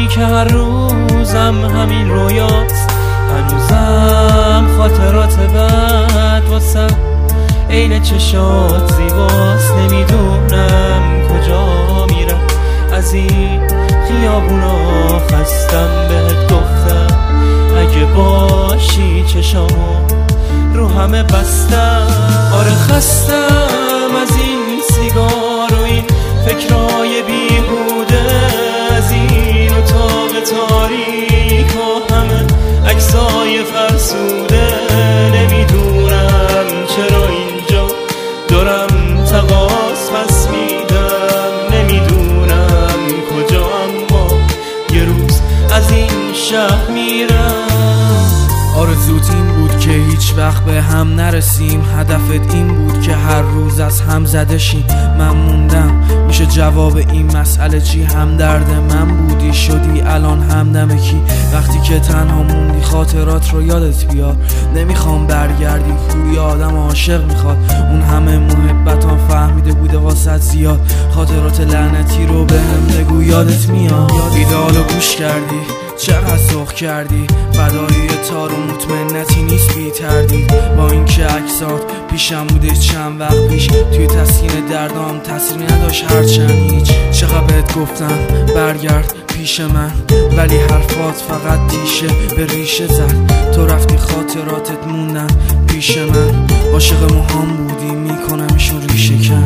تویی که هر روزم همین رویاست، هنوزم خاطرات بد واسم عین چشات زیباست. نمیدونم کجا میرم، از این خیابونا خستم. بهت گفتم اگه باشی چشامو رو همه بستم. آره خستم از این سیگار و این فکرای بیهوده، از این اتاق تاریک و همه عکسای فرسوده. نمیدونم چرا اینجا دارم تقاص پس میدم، نمیدونم کجا اما یه روز از این شهر میرم. آرزوت این بود که هیچ وقت به هم نرسیم، هدفت این بود که هر روز از هم زده شیم. من موندم میشه جواب این مسئله چی؟ هم درد من بودی شدی الان همدم کی؟ وقتی که تنها موندی خاطرات رو یادت بیار. نمیخوام برگردی کوری آدم عاشق میخواد، اون همه محبتان فهمیده بوده واسط زیاد. خاطرات لعنتی رو به هم بگو یادت میاد. ایده‌هالو گوش کردی چقدر سرخ کردی، فدای تار و مطمئنتی نیست بی تردید. با اینکه عکسات پیشم بوده چند وقت پیش، توی تسکین دردام تاثیر نداشت هرچند هیچ. چقدر بهت گفتم برگرد پیش من، ولی حرفات فقط تیشه به ریشه زد. تو رفتی خاطراتت موندن پیش من، عاشق موهام بودی میکنمشون ریشه کن.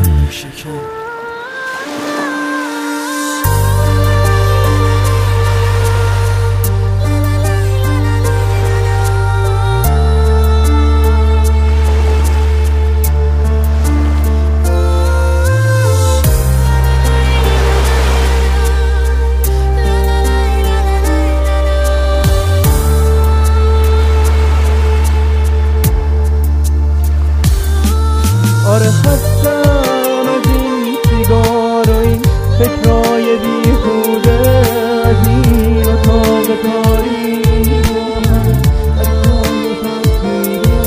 آره خستم از این سیگار و این فکرای بیهوده، از این اتاق تاریک و همه عکسای فرسوده.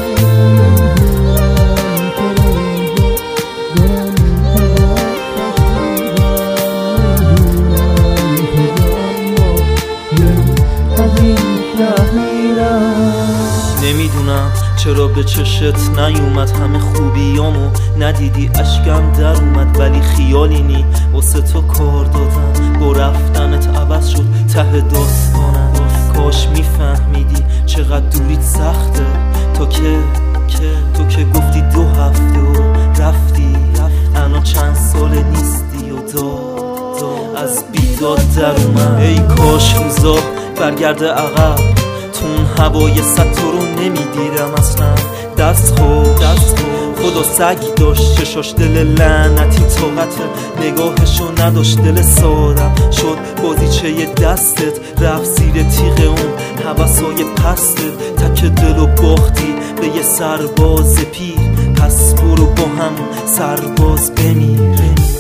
نمیدونم چرا به چشت نیومد همه خوبیامو ندیدی، اشکم در اومد ولی خیالی نی واسه تو کار دادم. با رفتنت عوض شد ته داستانم، کاش میفهمیدی چقدر دوریت سخته. تو که گفتی 2 هفته و رفتی، الان چند سال نیستی و از بیداد در اومد. ای کاش روزا برگرده عقب، تون هوای سطح رو نمیدیدم اصلا. دست خدا سگ داشت، چشاش دل لعنتی طاقت نگاهشو نداشت. دل سادم شد بازیچه دستت، رفت زیر تیغ اون هوسای پستت. تک دل و باختی به یه سرباز پیر، پس برو با هم سرباز بمیر.